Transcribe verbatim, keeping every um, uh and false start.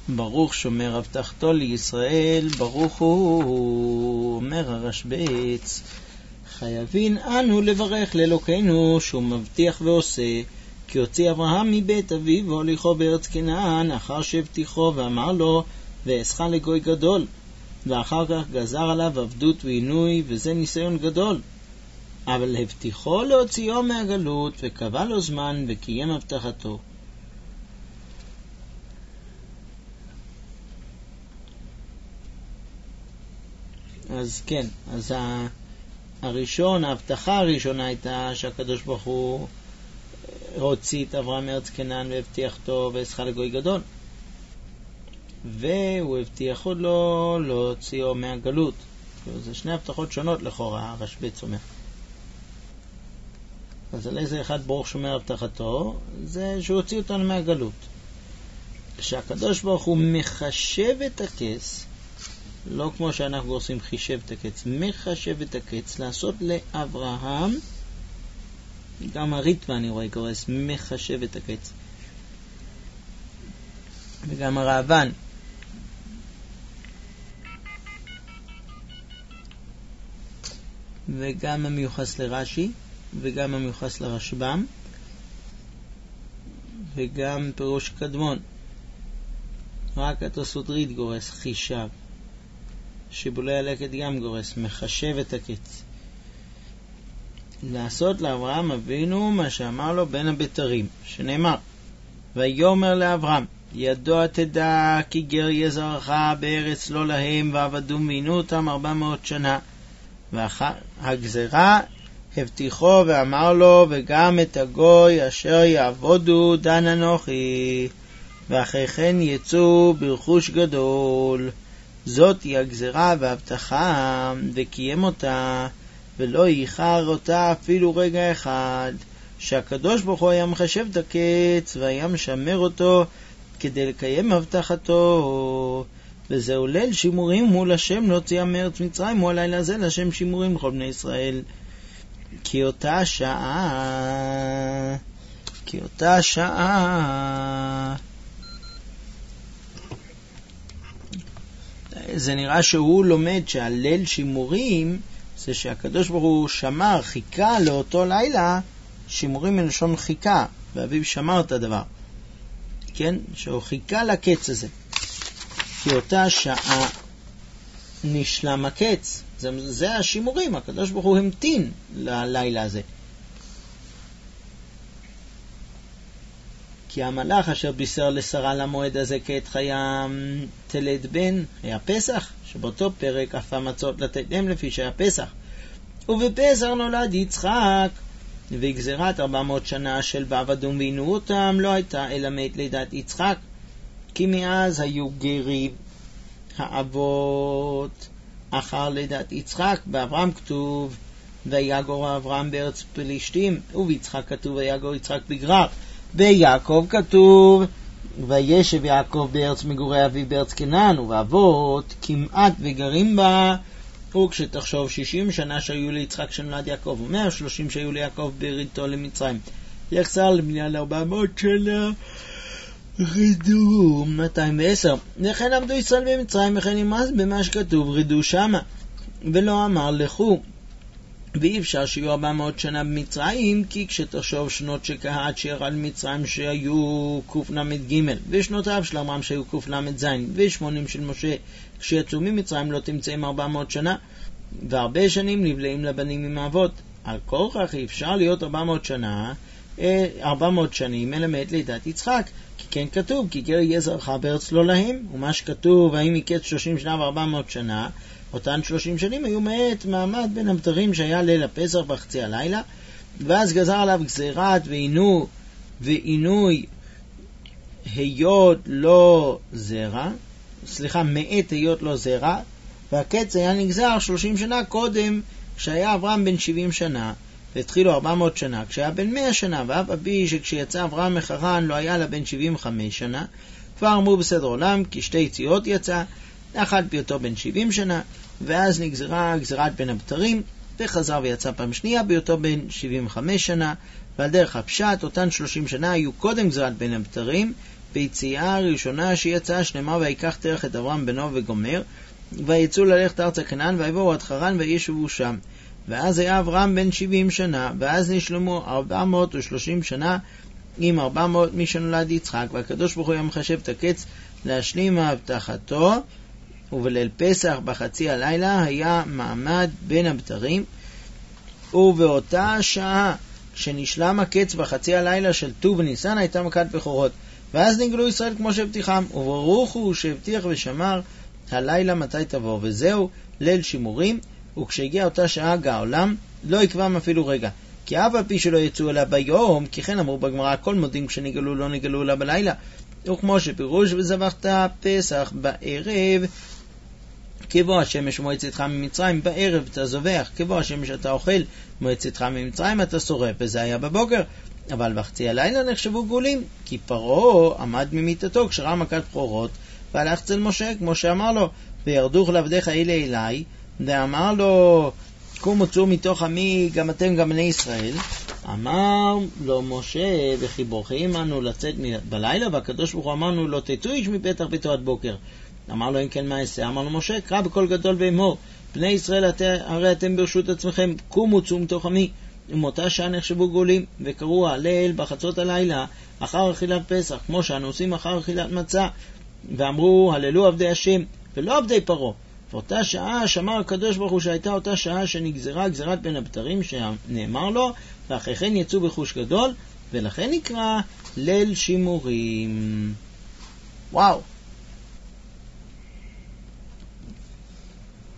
ברוך שומר הבטחתו לישראל, ברוך הוא, אומר הרשב"ץ. חייבים אנו לברך לאלוקינו שהוא מבטיח ועושה, כי הוציא אברהם מבית אביו והוליכו בארץ כנען, אחר שהבטיחו ואמר לו, ואעשך לגוי גדול. ואחר כך גזר עליו עבדות ועינוי, וזה ניסיון גדול. אבל הבטיחו להוציאו מהגלות, וקבע לו זמן וקיים הבטחתו. אז כן, אז הראשון, ההבטחה הראשונה הייתה שהקדוש ברוך הוא הוציא את אברהם מארץ כנען והבטיח אותו ואעשך לגוי גדול. והוא הבטיח עוד לו להוציאו מהגלות. זה שני הבטחות שונות לכאורה, הרשב"ץ אומר. אז על איזה אחד ברוך שומר הבטחתו? זה שהוא הוציא אותנו מהגלות. כשהקדוש ברוך הוא מחשב את הקץ, לא כמו שאנחנו עושים חישב את הקץ, מחשב את הקץ, לעשות לאברהם, גם הריטווה אני רואה קורס, מחשב את הקץ. וגם הרעבן. וגם המיוחס לרש"י, וגם המיוחס לרשב"ם, וגם פירוש קדמון. רק התוספות גורס חישב. שיבולי הלקט גם גורס מחשב את הקץ. לעשות לאברהם אבינו מה שאמר לו בין הבתרים, שנאמר, ויאמר לאברהם, ידוע תדע כי גר יהיה זרעך בארץ לא להם, ועבדום ועינו אותם ארבע מאות שנה. והגזרה הבטיחו ואמר לו, וגם את הגוי אשר יעבודו דן אנוכי, ואחרי כן יצאו ברכוש גדול. זאת היא הגזרה והבטחה, וקיים אותה, ולא ייחר אותה אפילו רגע אחד, שהקדוש ברוך הוא היה מחשב את הקץ, והיה משמר אותו כדי לקיים הבטחתו. וזהו ליל שימורים מול השם להוציאה מארץ מצרים, הוא הלילה הזה לשם שימורים לכל בני ישראל. כי אותה שעה, כי אותה שעה, זה נראה שהוא לומד שהליל שימורים זה שהקדוש ברוך הוא שמר, חיכה לאותו לילה, שימורים מלשון חיכה, ואביו שמר את הדבר, כן? שהוא חיכה לקץ הזה. כי אותה שעה נשלם הקץ, זה, זה השימורים, הקדוש ברוך הוא המתין ללילה הזה. כי המלאך אשר בישר לשרה למועד הזה כעת חיה תלד בן, היה פסח, שבאותו פרק אף המצות לתת להם לפי שהיה פסח. ובפסח נולד יצחק, וגזירת ארבע מאות שנה של בעבדום ועינו אותם לא הייתה אלא מאת לידת יצחק, כי מאז היו גרים האבות אחר לידת יצחק. באברהם כתוב ויגור אברהם בארץ פלישתים, וביצחק כתוב ויגור יצחק בגרר. ביעקב כתוב וישב יעקב בארץ מגורי אביו בארץ כנען, ובאבות כמעט וגרים בה. וכשתחשוב שישים שנה שהיו ליצחק שנולד יעקב, ומאה ושלושים שהיו ליעקב בריתו למצרים, יחסר לבנייה לארבע מאות שנה, רדו מאתיים ועשר. לכן עמדו ישראל במצרים, וכן נמאס במה שכתוב רדו שמה, ולא אמר לכו. ואי אפשר שיהיו ארבע מאות שנה במצרים, כי כשתחשוב שנות שכהת שירד מצרים שהיו קנ"ג, ושנותיו של אברהם שהיו קנ"ז, ושמונים של משה כשיצאו ממצרים לא תמצאים ארבע מאות שנה, והרבה שנים נבלעים לבנים עם האבות. על כל כך אי אפשר להיות ארבע מאות שנה, ארבע מאות שנים אלא מאת לידת יצחק, כי כן כתוב כי גר יהיה זרעך בארץ לא להם. ומה שכתוב האם יקץ שלושים שנה וארבע מאות שנה, אותן שלושים שנים היו מאת מעמד בין הבתרים שהיה ליל הפסח בחצי הלילה, ואז גזר עליו גזירת ועינו ועינוי היות לא זרע, סליחה, מאת היות לא זרע, והקץ היה נגזר שלושים שנה קודם, כשהיה אברהם בן שבעים שנה, והתחילו ארבע מאות שנה, כשהיה בן מאה שנה, ואף אבי שכשיצא אברהם מחרן לא היה לה בן שבעים וחמש שנה. כבר אמרו בסדר עולם, כי שתי יציאות יצא, אחת בהיותו בן שבעים שנה, ואז נגזרה גזירת בין הבתרים, וחזר ויצא פעם שנייה בהיותו בן שבעים וחמש שנה, ועל דרך הפשט, אותן שלושים שנה היו קודם גזירת בין הבתרים, ביציאה הראשונה שיצאה שלמה ויקח תרח את אברהם בנו וגומר, ויצאו ללכת ארצה כנען, ויבואו עד חרן וישבו שם. ואז היה אברהם בן שבעים שנה, ואז נשלמו ארבע מאות ושלושים שנה עם ארבע מאות מי שנולד יצחק, והקדוש ברוך הוא היה מחשב את הקץ להשלים הבטחתו, ובליל פסח בחצי הלילה היה מעמד בין הבתרים, ובאותה שעה שנשלם הקץ בחצי הלילה של ט"ו בניסן הייתה מכת בכורות. ואז נגלו ישראל כמו שהבטיחם, וברוך הוא שהבטיח ושמר הלילה מתי תבוא. וזהו ליל שימורים, וכשהגיע אותה שעה גא העולם לא יקבם אפילו רגע, כי אף על פי שלא יצאו אליה ביום, כי כן אמרו בגמרא כל מודים כשנגלו לא נגלו אליה בלילה. וכמו שפירוש וזבחת פסח בערב, כבוא השמש מועצתך ממצרים, בערב אתה זובח, כבוא השמש אתה אוכל מועצתך ממצרים אתה שורף, וזה היה בבוקר. אבל בחצי הלילה נחשבו גאולים, כי פרעה עמד ממיטתו כשראה מכת בכורות, והלך אצל משה כמו שאמר לו, וירדוך לעבדיך אלה אליי, ואמר לו קומו צאו מתוך עמי גם אתם גם בני ישראל. אמר לו משה וחיבורכם אנו לצאת בלילה, והקדוש ברוך הוא אמרנו לא תצאו איש מפתח ביתו עד בוקר. אמר לו אם כן מה אעשה? אמר לו משה קרא בקול גדול ואמור בני ישראל הרי אתם ברשות עצמכם, קומו צאו מתוך עמי. ומאותה שעה נחשבו גאולים, וקראו הלל בחצות הלילה אחר אכילת פסח, כמו שאנו עושים אחר אכילת מצה, ואמרו הללו עבדי השם ולא עבדי פרעה. ואותה שעה שמר הקדוש ברוך הוא שהייתה אותה שעה שנגזרה גזירת בין הבתרים שנאמר לו, ואחרי כן יצאו בחוש גדול, ולכן נקרא ליל שימורים. וואו.